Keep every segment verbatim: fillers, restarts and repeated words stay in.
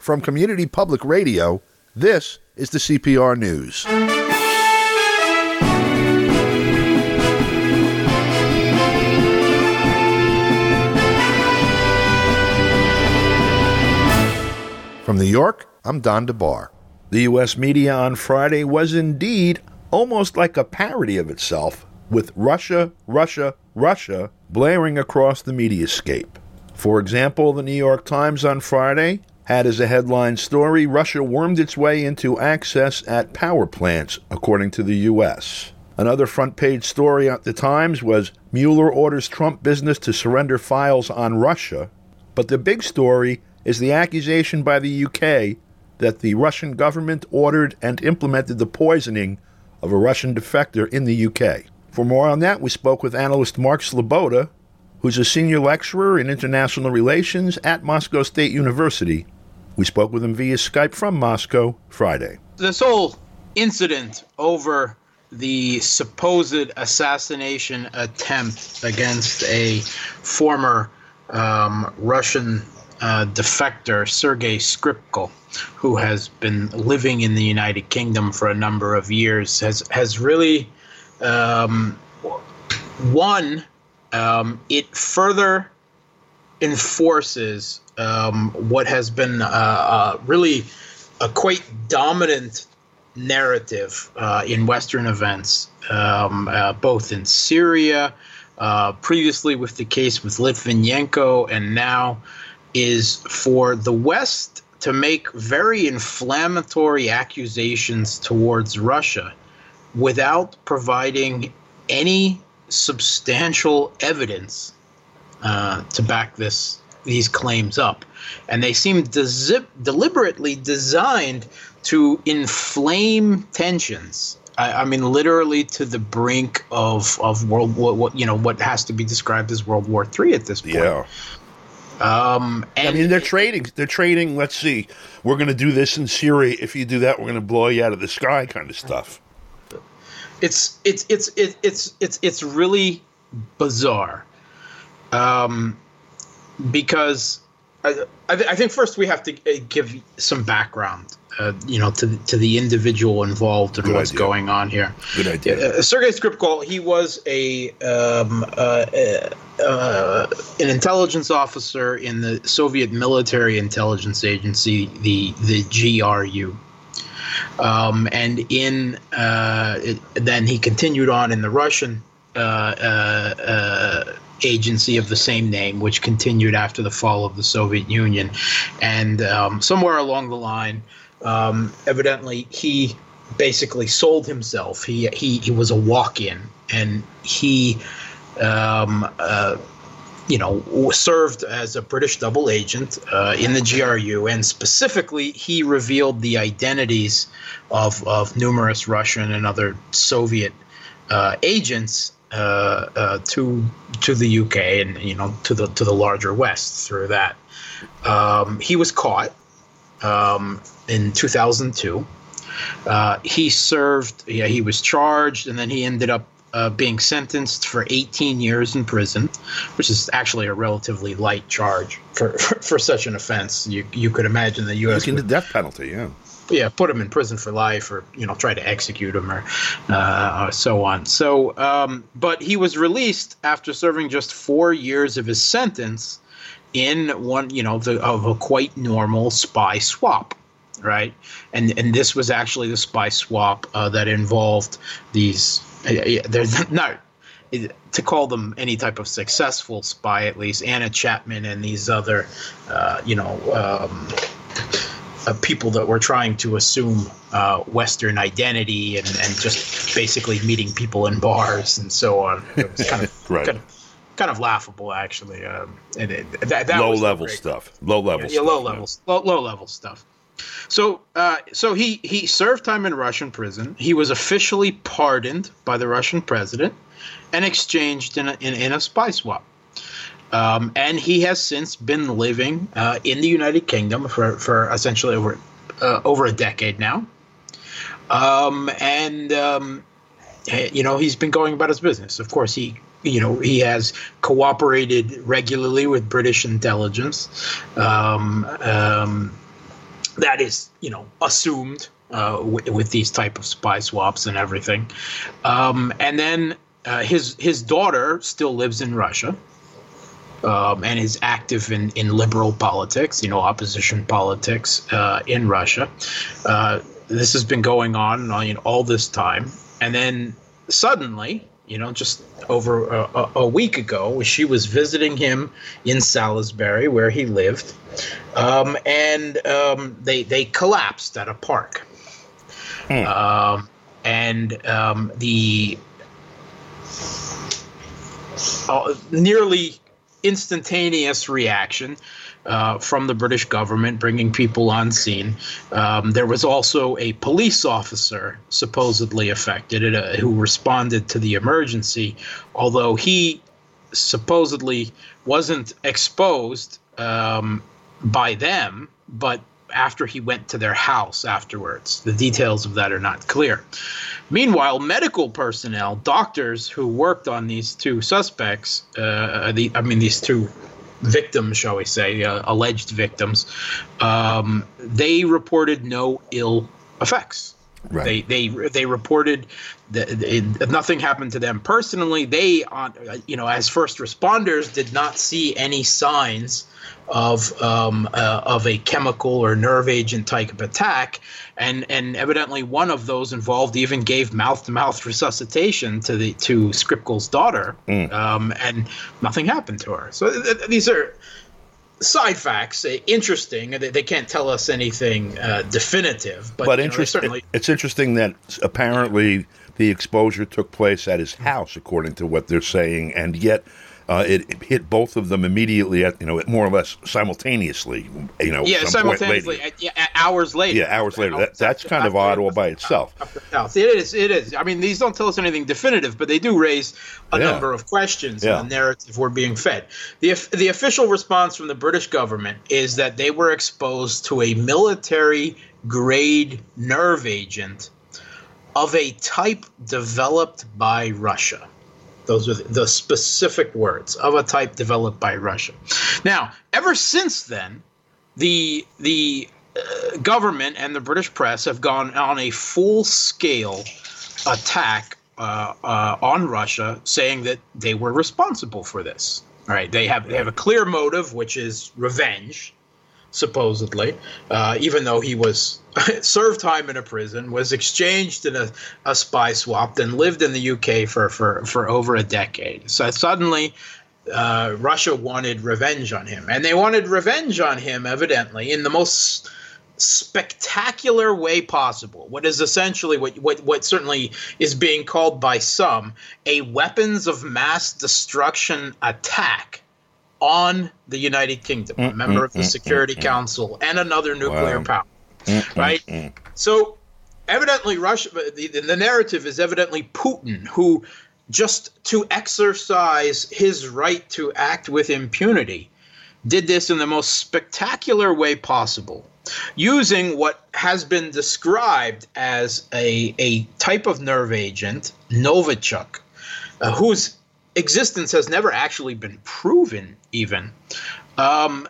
From Community Public Radio, this is the C P R News. From New York, I'm Don DeBar. The U S media on Friday was indeed almost like a parody of itself, with Russia, Russia, Russia blaring across the mediascape. For example, the New York Times on Friday had as a headline story, Russia wormed its way into access at power plants, according to the U S. Another front-page story at the Times was Mueller orders Trump business to surrender files on Russia. But the big story is the accusation by the U K that the Russian government ordered and implemented the poisoning of a Russian defector in the U K. For more on that, we spoke with analyst Mark Sleboda, who's a senior lecturer in international relations at Moscow State University. We spoke with him via Skype from Moscow Friday. This whole incident over the supposed assassination attempt against a former um, Russian uh, defector, Sergei Skripal, who has been living in the United Kingdom for a number of years, has has really um, one. Um, it further enforces um, what has been uh, uh, really a quite dominant narrative uh, in Western events, um, uh, both in Syria, uh, previously with the case with Litvinenko, and now is for the West to make very inflammatory accusations towards Russia without providing any substantial evidence uh, to back this these claims up. And they seem desi- deliberately designed to inflame tensions. I, I mean, literally to the brink of of world what, what you know what has to be described as World War Three at this point. Yeah. Um, and I mean, they're trading. They're trading. Let's see. We're going to do this in Syria. If you do that, we're going to blow you out of the sky, kind of stuff. It's it's it's it's it's it's it's really bizarre, um, because I I, th- I think first we have to give some background, uh, you know, to to the individual involved and Good what's idea. going on here. Good idea. Uh, Sergei Skripal, he was a um, uh, uh, an intelligence officer in the Soviet military intelligence agency, the the G R U. Um, and in uh, it, then he continued on in the Russian uh, uh, uh, agency of the same name, which continued after the fall of the Soviet Union. And um, somewhere along the line, um, evidently, he basically sold himself. He he he was a walk-in, and he um, uh, you know, served as a British double agent uh, in the G R U, and specifically, he revealed the identities of of numerous Russian and other Soviet uh, agents uh, uh, to to the U K and you know to the to the larger West through that. Um, he was caught um, in two thousand two. Uh, he served. Yeah, he was charged, and then he ended up Uh, being sentenced for eighteen years in prison, which is actually a relatively light charge for, for, for such an offense. You you could imagine the U S Looking would, the death penalty, yeah. yeah, put him in prison for life, or you know, try to execute him, or uh, or so on. So, um, but he was released after serving just four years of his sentence in one, you know, the, of a quite normal spy swap. Right, and and this was actually the spy swap uh, that involved these. Uh, there's not to call them any type of successful spy, at least Anna Chapman and these other, uh, you know, um, uh, people that were trying to assume uh, Western identity and, and just basically meeting people in bars and so on. It was kind of right. kind of, kind of laughable, actually. Um, and it, that, that low was level stuff. Low level. Yeah, yeah, stuff, low yeah. levels, low, low level stuff. So, uh, so he, he served time in Russian prison. He was officially pardoned by the Russian president and exchanged in a, in, in a spy swap. Um, and he has since been living uh, in the United Kingdom for, for essentially over uh, over a decade now. Um, and um, you know, he's been going about his business. Of course, he you know he has cooperated regularly with British intelligence. Um, um, that is, you know, assumed uh, w- with these type of spy swaps and everything. Um, and then uh, his his daughter still lives in Russia. Um, and is active in, in liberal politics, you know, opposition politics uh, in Russia. Uh, this has been going on you know, all this time. And then suddenly, you know, just over a, a week ago, she was visiting him in Salisbury, where he lived. Um, and um, they, they collapsed at a park. Hmm. Um, and um, the uh, nearly instantaneous reaction uh, from the British government, bringing people on scene. Um, there was also a police officer supposedly affected uh, who responded to the emergency, although he supposedly wasn't exposed um, by them, but after he went to their house afterwards. The details of that are not clear. Meanwhile, medical personnel, doctors who worked on these two suspects, uh, the, I mean, these two victims, shall we say, uh, alleged victims, um, they reported no ill effects. Right. They they they reported that it, nothing happened to them personally. They, on you know, as first responders, did not see any signs of um, uh, of a chemical or nerve agent type of attack, and and evidently one of those involved even gave mouth to mouth resuscitation to the to Skripal's daughter, mm. um, and nothing happened to her. So th- these are side facts, uh, interesting. They, they can't tell us anything uh, definitive, but, but you know, interest- certainly. It's interesting that apparently the exposure took place at his house, according to what they're saying, and yet uh, it, it hit both of them immediately, at you know, more or less simultaneously. You know, yeah, some simultaneously, point later. yeah, hours later. Yeah, hours later. That, that's kind of odd all by itself. It is. It is. I mean, these don't tell us anything definitive, but they do raise a yeah. number of questions yeah. in the narrative we're being fed. The the official response from the British government is that they were exposed to a military-grade nerve agent of a type developed by Russia. Those are the specific words, of a type developed by Russia. Now, ever since then, the the uh, government and the British press have gone on a full-scale attack uh, uh, on Russia, saying that they were responsible for this. All right, they have they have a clear motive, which is revenge, supposedly, uh, even though he was served time in a prison, was exchanged in a, a spy swap, then lived in the U K for, for, for over a decade. So suddenly uh, Russia wanted revenge on him. And they wanted revenge on him, evidently, in the most spectacular way possible. What is essentially what, what, what certainly is being called by some a weapons of mass destruction attack on the United Kingdom, a member of the Security Council and another nuclear wow. power. Right? So evidently Russia, the, the narrative is evidently Putin, who just to exercise his right to act with impunity, did this in the most spectacular way possible, using what has been described as a, a type of nerve agent, Novichok, uh, whose existence has never actually been proven even, um,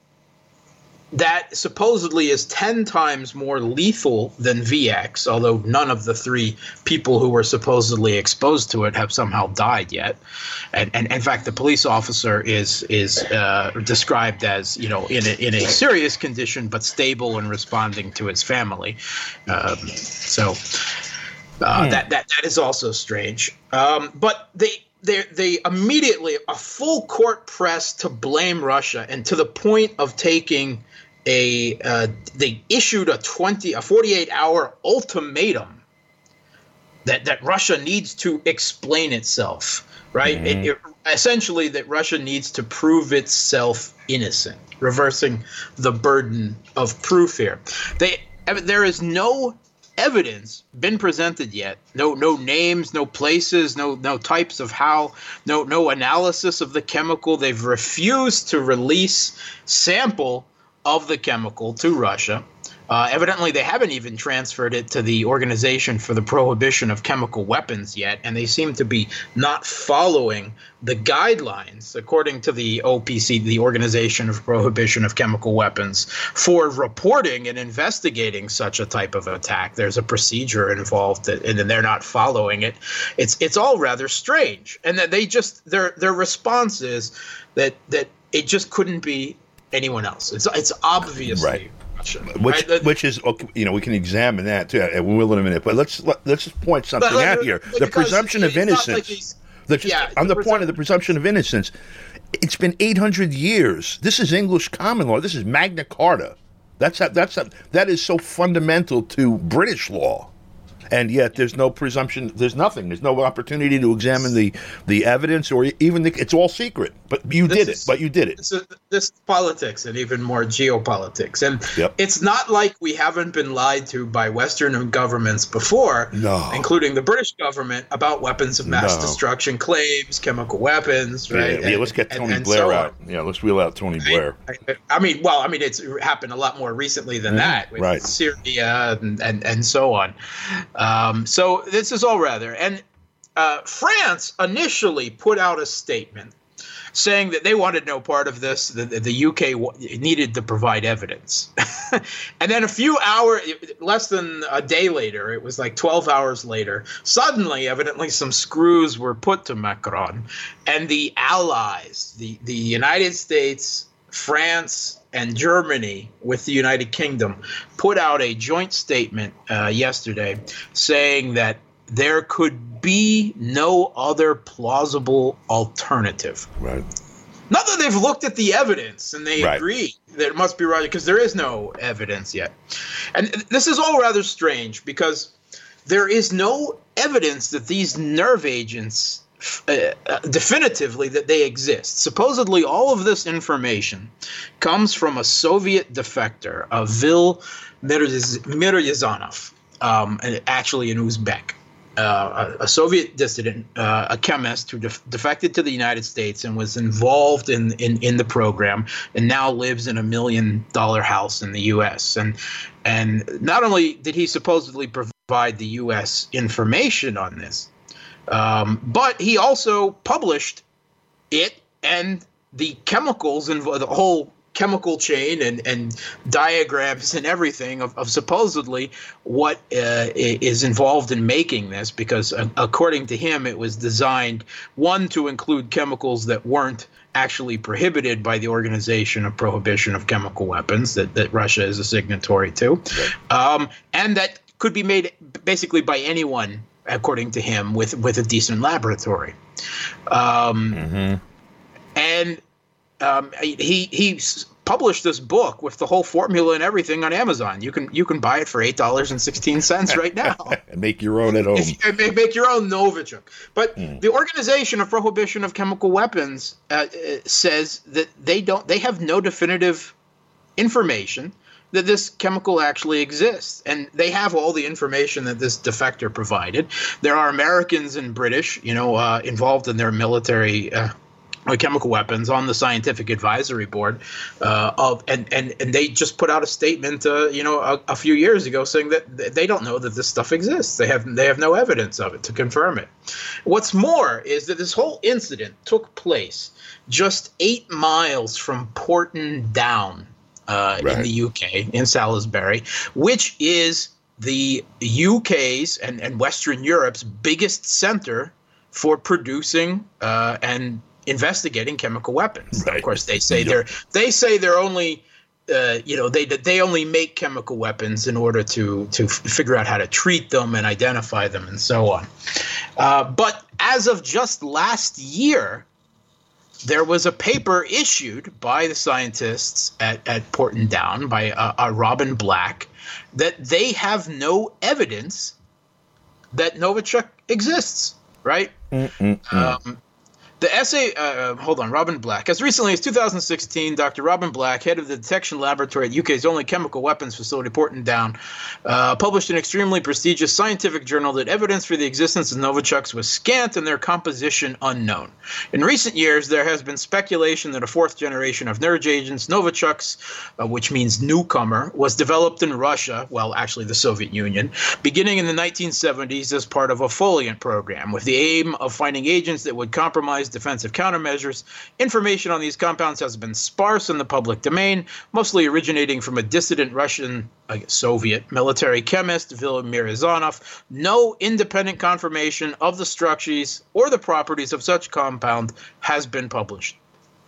that supposedly is ten times more lethal than V X, although none of the three people who were supposedly exposed to it have somehow died yet. And, and in fact, the police officer is is uh, described as, you know, in a, in a serious condition, but stable and responding to his family. Um, so uh, hmm. that, that, that is also strange. Um, but they... They they immediately a full court press to blame Russia, and to the point of taking a uh, they issued a twenty a forty-eight hour ultimatum that that Russia needs to explain itself, right? Mm-hmm. It, it, essentially, that Russia needs to prove itself innocent, reversing the burden of proof here. They there is no evidence been presented yet. No, no names, no places, no, no types of how, no, no analysis of the chemical. They've refused to release sample of the chemical to Russia. Uh, evidently, they haven't even transferred it to the Organization for the Prohibition of Chemical Weapons yet, and they seem to be not following the guidelines, according to the O P C, the Organization of Prohibition of Chemical Weapons, for reporting and investigating such a type of attack. There's a procedure involved, that, and they're not following it. It's it's all rather strange, and that they just their their response is that that it just couldn't be anyone else. It's it's obviously. Right. Which, right? which is, you know, we can examine that too, and we will in a minute. But let's let, let's just point something but, out here: the presumption of innocence. Like the, yeah, on the, the point of the presumption of innocence, it's been eight hundred years. This is English common law. This is Magna Carta. That's a, that's a, that is so fundamental to British law. And yet there's no presumption, there's nothing. There's no opportunity to examine the, the evidence or even the, it's all secret. But you this did is, it, but you did it. This is, this is politics and even more geopolitics. And yep. It's not like we haven't been lied to by Western governments before, no. including the British government, about weapons of mass no. destruction claims, chemical weapons, right? Yeah, yeah let's get Tony and, and Blair so out. Yeah, let's wheel out Tony Blair. I, I mean, well, I mean, it's happened a lot more recently than yeah, that with right. Syria and, and, and so on. Um, so this is all rather. And uh, France initially put out a statement saying that they wanted no part of this, that the U K needed to provide evidence. And then a few hours, less than a day later, it was like twelve hours later, suddenly, evidently, some screws were put to Macron. And the allies, the, the United States, France, and Germany with the United Kingdom put out a joint statement uh, yesterday saying that there could be no other plausible alternative. Right. Not that they've looked at the evidence and they right. agree that it must be right, because there is no evidence yet. And this is all rather strange because there is no evidence that these nerve agents Uh, definitively that they exist. Supposedly, all of this information comes from a Soviet defector, a Vil Miryazanov, um, actually an Uzbek, uh, a, a Soviet dissident, uh, a chemist who def- defected to the United States and was involved in, in, in the program, and now lives in a million dollar house in the U S. And and not only did he supposedly provide the U S information on this, Um, but he also published it and the chemicals and the whole chemical chain and, and diagrams and everything of, of supposedly what uh, is involved in making this, because uh, according to him, it was designed, one, to include chemicals that weren't actually prohibited by the Organization of Prohibition of Chemical Weapons that, that Russia is a signatory to, right. um, and that could be made basically by anyone, according to him, with, with a decent laboratory. Um, mm-hmm. And um, he he published this book with the whole formula and everything on Amazon. You can you can buy it for eight dollars and sixteen cents right now. And make your own at home. If you, make your own Novichok. But mm. the Organization of Prohibition of Chemical Weapons uh, says that they don't they have no definitive information that this chemical actually exists. And they have all the information that this defector provided. There are Americans and British, you know, uh, involved in their military uh, chemical weapons on the scientific advisory board uh, of, and, and, and they just put out a statement, uh, you know, a, a few years ago saying that they don't know that this stuff exists. They have, they have no evidence of it to confirm it. What's more is that this whole incident took place just eight miles from Porton Down, Uh, right. in the U K, in Salisbury, which is the U K's and, and Western Europe's biggest center for producing uh, and investigating chemical weapons. Right. Of course, they say Yep. they're they say they're only uh, you know they they only make chemical weapons in order to to figure out how to treat them and identify them and so on. Uh, but as of just last year, there was a paper issued by the scientists at, at Porton Down, by uh, uh, Robin Black, that they have no evidence that Novichok exists, right? Mm-mm-mm. Um, The essay, uh, hold on, Robin Black. As recently as two thousand sixteen, Doctor Robin Black, head of the detection laboratory at U K's only chemical weapons facility, Portondown, uh, published an extremely prestigious scientific journal that evidence for the existence of Novichokes was scant and their composition unknown. In recent years, there has been speculation that a fourth generation of Nurj agents, Novichokes, uh, which means newcomer, was developed in Russia, well, actually the Soviet Union, beginning in the nineteen seventies as part of a Foliant program, with the aim of finding agents that would compromise defensive countermeasures. Information on these compounds has been sparse in the public domain, mostly originating from a dissident Russian, I guess, Soviet military chemist, Vladimir Izanov. No independent confirmation of the structures or the properties of such compound has been published.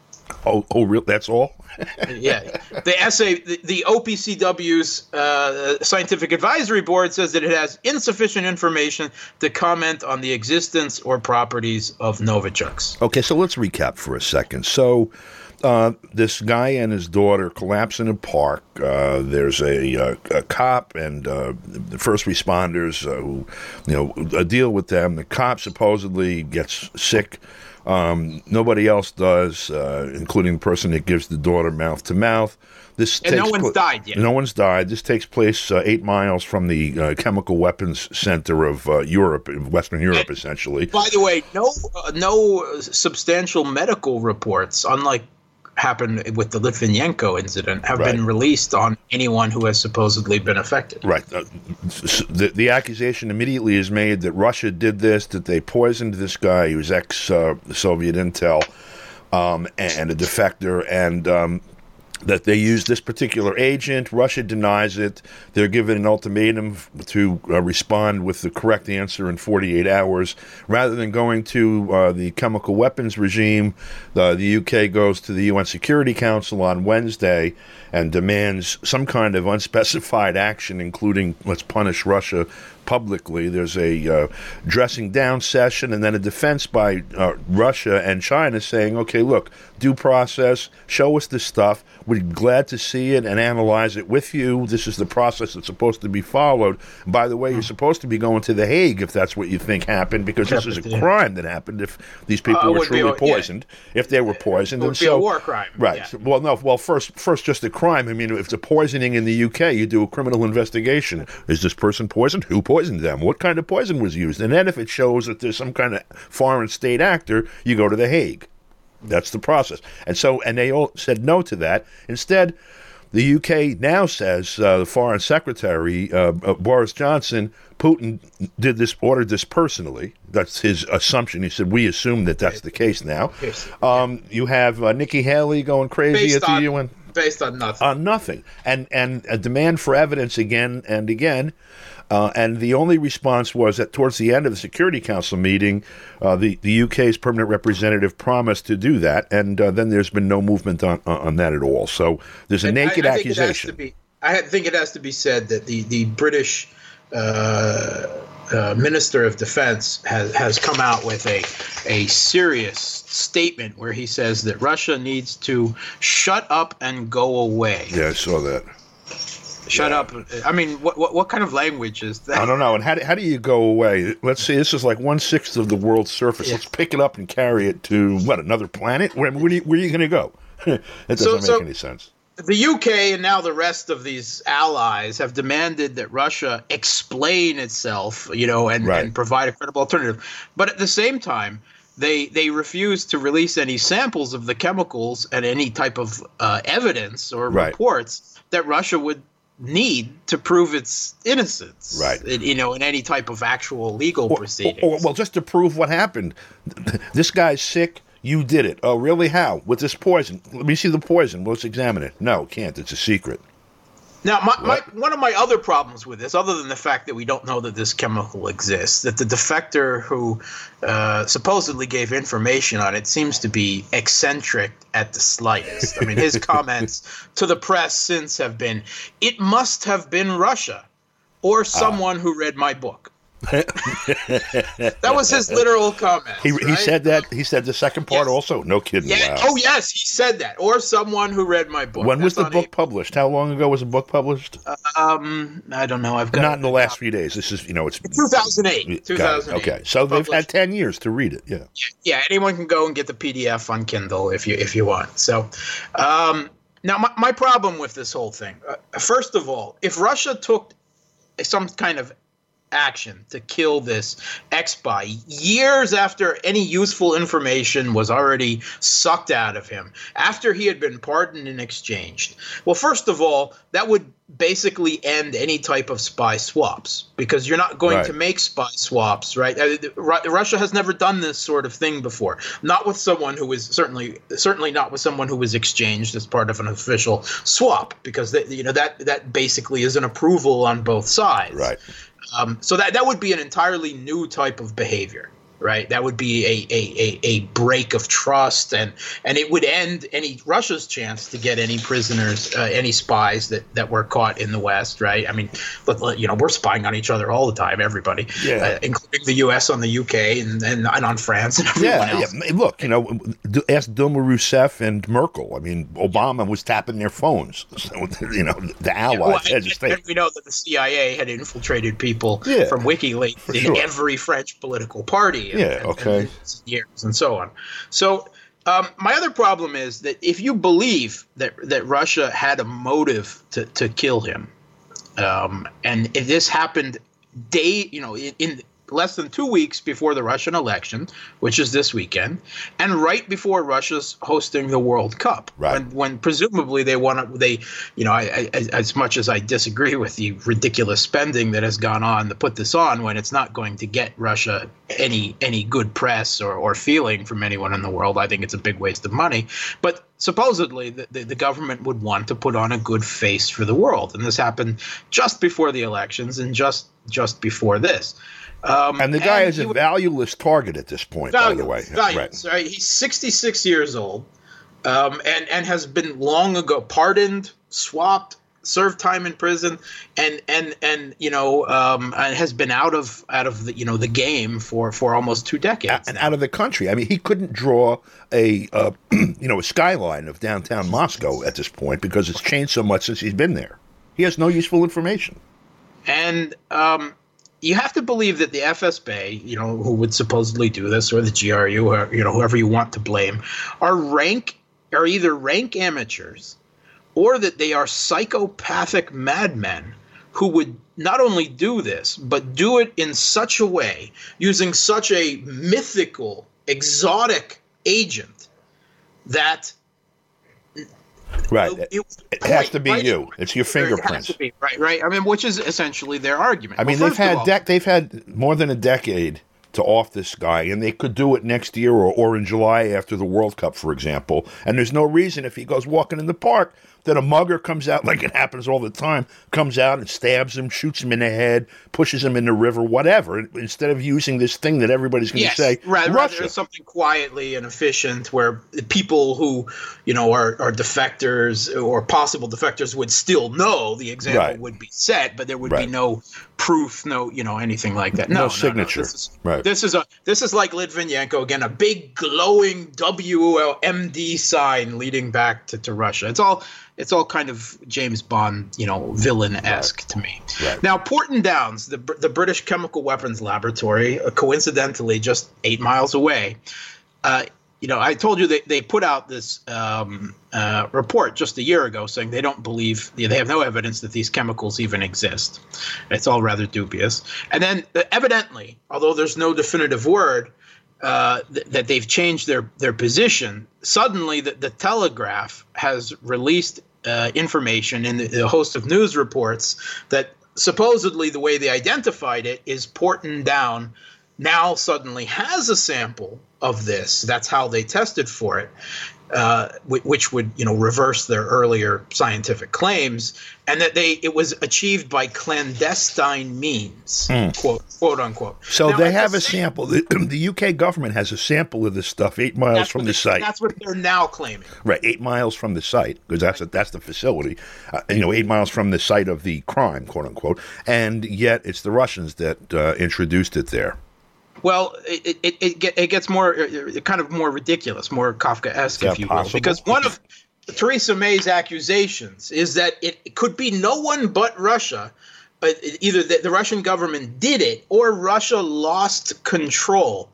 Oh, oh, real? That's all? Yeah. The essay, the, the O P C W's uh, Scientific Advisory Board says that it has insufficient information to comment on the existence or properties of Novichokes. Okay, so let's recap for a second. So uh, this guy and his daughter collapse in a park. Uh, there's a, a, a cop and uh, the first responders uh, who, you know, deal with them. The cop supposedly gets sick. Um, nobody else does, uh, including the person that gives the daughter mouth to mouth. This and takes no one's pl- died yet. No one's died. This takes place uh, eight miles from the uh, chemical weapons center of uh, Europe, Western Europe, and, essentially. By the way, no, uh, no substantial medical reports, unlike happened with the Litvinenko incident, have right. been released on anyone who has supposedly been affected. Right. Uh, the, the accusation immediately is made that Russia did this, that they poisoned this guy. He was ex-Soviet uh, intel um, and a defector, and um, that they used this particular agent. Russia denies it. They're given an ultimatum to uh, respond with the correct answer in forty-eight hours. Rather than going to uh, the chemical weapons regime, the, the U K goes to the U N Security Council on Wednesday and demands some kind of unspecified action, including let's punish Russia publicly. There's a uh, dressing down session and then a defense by uh, Russia and China saying, okay, look, due process, show us this stuff. We're glad to see it and analyze it with you. This is the process that's supposed to be followed. And by the way, you're supposed to be going to The Hague if that's what you think happened, because this is a crime that happened if these people uh, were truly a, poisoned, yeah. if they were poisoned. It would and be so, a war crime. Right. Yeah. So, well, no, well, first, first just a crime. I mean, if it's a poisoning in the U K, you do a criminal investigation. Is this person poisoned? Who poisoned them? What kind of poison was used? And then if it shows that there's some kind of foreign state actor, you go to The Hague. That's the process. And so, and they all said no to that. Instead, the U K now says, uh, the Foreign Secretary, uh, uh, Boris Johnson, Putin did this, ordered this personally. That's his assumption. He said, we assume that that's the case now. Um, you have uh, Nikki Haley going crazy based at the on, U N. Based on nothing. On nothing. And, and a demand for evidence again and again. Uh, and the only response was that towards the end of the Security Council meeting, uh, the, the U K's permanent representative promised to do that, and uh, then there's been no movement on on that at all. So there's a and naked I, I accusation. Think it has to be, I think it has to be said that the, the British uh, uh, Minister of Defense has, has come out with a, a serious statement where he says that Russia needs to shut up and go away. Yeah, I saw that. Shut yeah. up. I mean, what, what what kind of language is that? I don't know. And how do, how do you go away? Let's see. This is like one-sixth of the world's surface. Yeah. Let's pick it up and carry it to, what, another planet? Where, where, are you, you going to go? That doesn't so, make so any sense. The U K and now the rest of these allies have demanded that Russia explain itself, you know, and, right. and provide a credible alternative. But at the same time, They they refuse to release any samples of the chemicals and any type of uh, evidence or right. reports that Russia would need to prove its innocence, right? In, you know, in any type of actual legal or, proceedings. Or, or, well, just to prove what happened. This guy's sick. You did it. Oh, really? How? With this poison? Let me see the poison. Let's examine it. No, can't. It's a secret. Now, my, my, one of my other problems with this, other than the fact that we don't know that this chemical exists, that the defector who uh, supposedly gave information on it seems to be eccentric at the slightest. I mean, his comments to the press since have been, it must have been Russia or someone uh, who read my book. That was his literal comment. He, he right? said that. He said the second part Yes. also. No kidding. Yeah. Wow. Oh, yes, he said that. Or someone who read my book. When was That's the book on published? How long ago was the book published? a- Um, I don't know. I've got Not in the last few days. This is, you know, it's two thousand eight. Got it. two thousand eight. Okay, so they've had Published. ten years to read it. Yeah. Yeah, anyone can go and get the P D F on Kindle if you if you want. So, um, now my, my problem with this whole thing, uh, first of all, if Russia took some kind of action to kill this ex-spy years after any useful information was already sucked out of him, after he had been pardoned and exchanged, well, first of all, that would basically end any type of spy swaps, because you're not going Right. to make spy swaps, right? Uh, Ru- Russia has never done this sort of thing before. Not with someone who is certainly certainly not with someone who was exchanged as part of an official swap, because they, you know that that basically is an approval on both sides. Right. Um, so that that would be an entirely new type of behavior, right? That would be a a, a, a break of trust, and and it would end any Russia's chance to get any prisoners, uh, any spies that, that were caught in the West, right? I mean, let- let- you know, we're spying on each other all the time, everybody, Yeah. uh, including the U S on the U K and, and, and on France and everyone Yeah, else. yeah. Look, you know, d- ask Dilma Rousseff and Merkel. I mean, Obama was tapping their phones. So, you know, the allies Well, had and, to and stay. we know that the C I A had infiltrated people Yeah, from WikiLeaks in sure. every French political party. And, Yeah, and- okay. and years and so on. So um, my other problem is that if you believe that that Russia had a motive to, to kill him, um, and if this happened day, you know, in, in less than two weeks before the Russian election, which is this weekend, and right before Russia's hosting the World Cup, Right. when, when presumably they want to, they, you know, I, I, as much as I disagree with the ridiculous spending that has gone on to put this on, when it's not going to get Russia any any good press or, or feeling from anyone in the world, I think it's a big waste of money. But supposedly the, the, the government would want to put on a good face for the world, and this happened just before the elections and just just before this. Um, And the guy is he a was valueless target at this point, by the way. valueless, valueless, Right. right? He's sixty-six years old, um, and and has been long ago pardoned, swapped, served time in prison, and and and you know um, and has been out of out of the you know the game for for almost two decades. And out of the country. I mean, he couldn't draw a uh, you know a skyline of downtown Moscow at this point because it's changed so much since he's been there. He has no useful information. And um, you have to believe that the F S B, you know, who would supposedly do this, or the G R U, or you know, whoever you want to blame, are rank are either rank amateurs, or that they are psychopathic madmen who would not only do this, but do it in such a way, using such a mythical, exotic agent, that Right. it, It has to be right? you. It's your It has fingerprints. to be, right, right. I mean, which is essentially their argument. I mean, Well, they've first of had all- dec- they've had more than a decade to off this guy, and they could do it next year or, or in July after the World Cup, for example. And there's no reason if he goes walking in the park that a mugger comes out, like it happens all the time, comes out and stabs him, shoots him in the head, pushes him in the river, whatever, instead of using this thing that everybody's going to yes, say, rather, Russia. rather something quietly and efficient, where the people who, you know, are, are defectors or possible defectors would still know the example Right. would be set, but there would Right. be no proof, no, you know, anything like that. No, No no signature. No. This is, Right. This is a this is like Litvinenko again, a big glowing W M D sign leading back to, to Russia. It's all it's all kind of James Bond, you know, villain-esque to me. Right. Now, Porton Downs, the Br- the British Chemical Weapons Laboratory, uh, coincidentally just eight miles away. Uh, you know, I told you they, they put out this um, uh, report just a year ago saying they don't believe, they have no evidence that these chemicals even exist. It's all rather dubious. And then uh, evidently, although there's no definitive word, uh, th- that they've changed their, their position, suddenly the, the Telegraph has released uh, information in the, the host of news reports that supposedly the way they identified it is Porton Down now suddenly has a sample of this. That's how they tested for it. uh, which would, you know, reverse their earlier scientific claims, and that they it was achieved by clandestine means, mm. quote quote unquote. So now, they have the a same, sample. The, the U K government has a sample of this stuff eight miles from they, the site. That's what they're now claiming. Right, eight miles from the site, because that's a, that's the facility. Uh, you know, eight miles from the site of the crime, quote unquote. And yet, it's the Russians that uh, introduced it there. Well, it it it, it gets more uh, kind of more ridiculous, more Kafkaesque, if you will, possible? because one of Theresa May's accusations is that it could be no one but Russia. But either the, the Russian government did it, or Russia lost control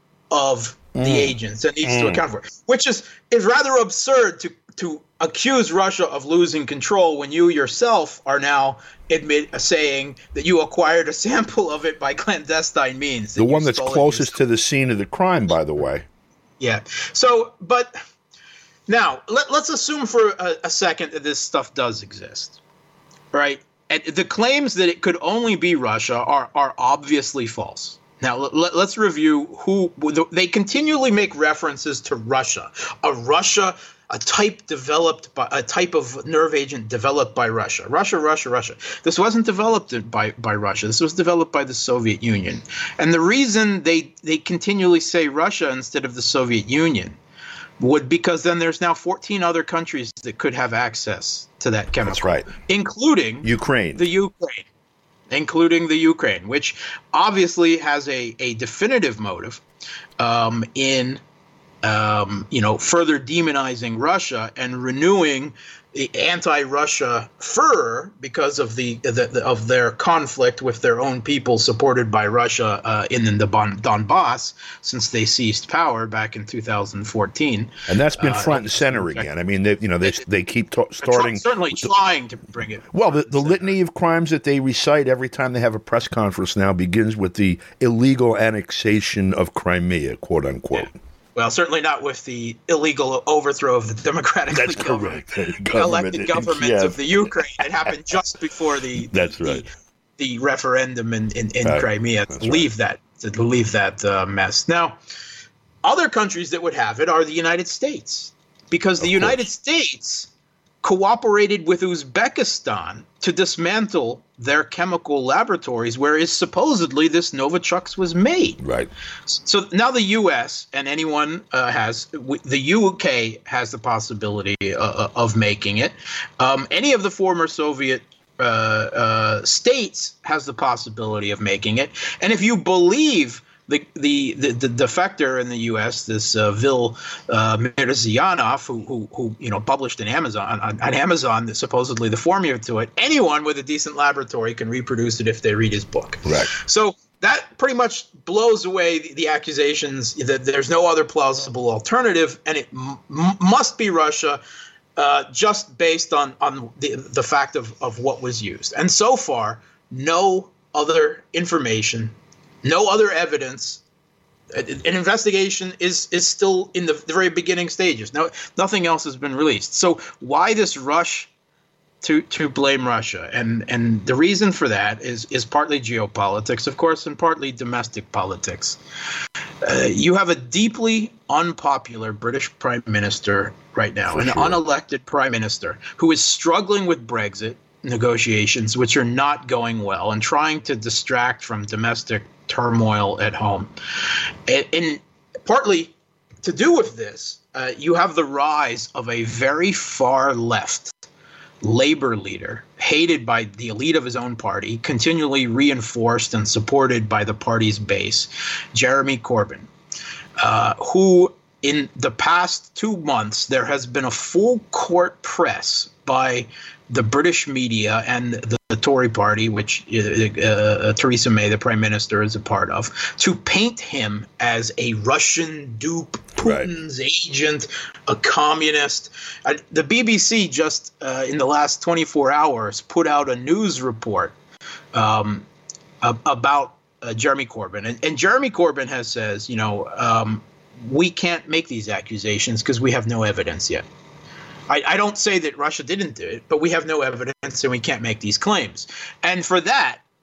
of the mm. agents and needs mm. to account for it, which is is rather absurd to to accuse Russia of losing control when you yourself are now admit saying that you acquired a sample of it by clandestine means. The one that's closest to the scene of the crime, by the way. Yeah. So, but now let, let's assume for a, a second that this stuff does exist, right? And the claims that it could only be Russia are are obviously false. Now, let, let's review who they continually make references to Russia, a Russia, a type developed by a type of nerve agent developed by Russia. Russia, Russia, Russia. This wasn't developed by, by Russia. This was developed by the Soviet Union. And the reason they, they continually say Russia instead of the Soviet Union would because then there's now fourteen other countries that could have access to that chemical. That's right. Including Ukraine. The Ukraine. Including the Ukraine, which obviously has a, a definitive motive um, in, um, you know, further demonizing Russia and renewing the anti-Russia furor because of the, the, the of their conflict with their own people supported by Russia uh, in the Don, Donbass since they seized power back in two thousand fourteen. And that's been front uh, and center again. again. I mean, they, you know, they they keep ta- starting certainly the, trying to bring it. Well, the, the litany of crimes that they recite every time they have a press conference now begins with the illegal annexation of Crimea, quote unquote. Yeah. Well, certainly not with the illegal overthrow of the democratically That's government, correct. Government, elected government yeah. of the Ukraine. It happened just before the, the That's right. the, the referendum in, in, in right. Crimea to That's leave right. that to leave that uh, mess. Now, other countries that would have it are the United States, because the of United course. States cooperated with Uzbekistan to dismantle their chemical laboratories where is supposedly this Novichok's was made. Right. So now the U S and anyone uh, has the U K has the possibility uh, of making it. Um, any of the former Soviet uh, uh, states has the possibility of making it. And if you believe The, the the the defector in the U S, this uh, Vil uh, Mirzyanov, who, who who you know published in Amazon on, on Amazon that supposedly the formula to it, anyone with a decent laboratory can reproduce it if they read his book. Right. So that pretty much blows away the, the accusations that there's no other plausible alternative, and it m- must be Russia, uh, just based on on the the fact of of what was used. And so far, no other information. No other evidence. An investigation is is still in the, the very beginning stages. No, nothing else has been released. So why this rush to to blame Russia? And and the reason for that is is partly geopolitics, of course, and partly domestic politics. Uh, you have a deeply unpopular British prime minister right now, for an sure. unelected prime minister who is struggling with Brexit negotiations, which are not going well, and trying to distract from domestic turmoil at home. And, and partly to do with this, uh, you have the rise of a very far left labor leader, hated by the elite of his own party, continually reinforced and supported by the party's base, Jeremy Corbyn, uh, who in the past two months, there has been a full court press by the British media and the, the Tory party, which uh, uh, Theresa May, the prime minister, is a part of, to paint him as a Russian dupe, Putin's right. agent, a communist. Uh, the B B C just uh, in the last twenty-four hours put out a news report um, ab- about uh, Jeremy Corbyn. And, and Jeremy Corbyn has says, you know, um, we can't make these accusations because we have no evidence yet. I, I don't say that Russia didn't do it, but we have no evidence and we can't make these claims. And for that,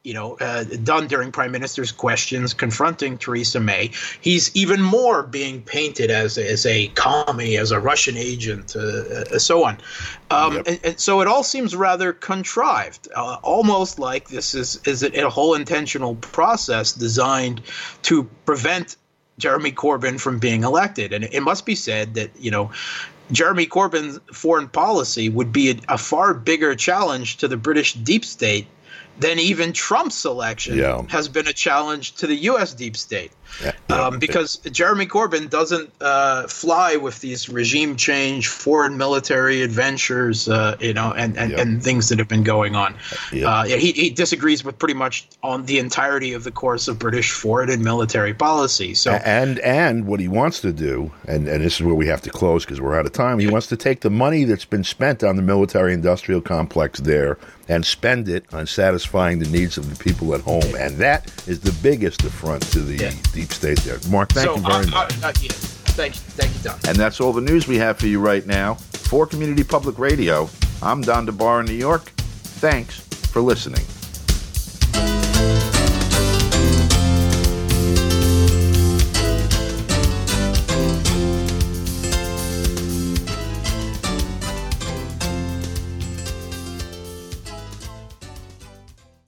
you know, uh, done during prime minister's questions confronting Theresa May. He's even more being painted as, as a commie, as a Russian agent, uh, uh, so on. Um, yep. and, and so it all seems rather contrived, uh, almost like this is, is a, a whole intentional process designed to prevent Jeremy Corbyn from being elected. And it must be said that, you know, Jeremy Corbyn's foreign policy would be a, a far bigger challenge to the British deep state than even Trump's election yeah. has been a challenge to the U S deep state. Yeah, yeah, um, because yeah. Jeremy Corbyn doesn't uh, fly with these regime change, foreign military adventures, uh, you know, and, and, yeah. and things that have been going on. Yeah. Uh, he, he disagrees with pretty much on the entirety of the course of British foreign and military policy. So and and what he wants to do, and, and this is where we have to close because we're out of time. He wants to take the money that's been spent on the military-industrial complex there and spend it on satisfying the needs of the people at home, and that is the biggest affront to the yeah. deep state there. Mark, thank so, you very uh, much. Uh, uh, yeah. Thank you, thank you, Don. And that's all the news we have for you right now. For Community Public Radio, I'm Don DeBar in New York. Thanks for listening.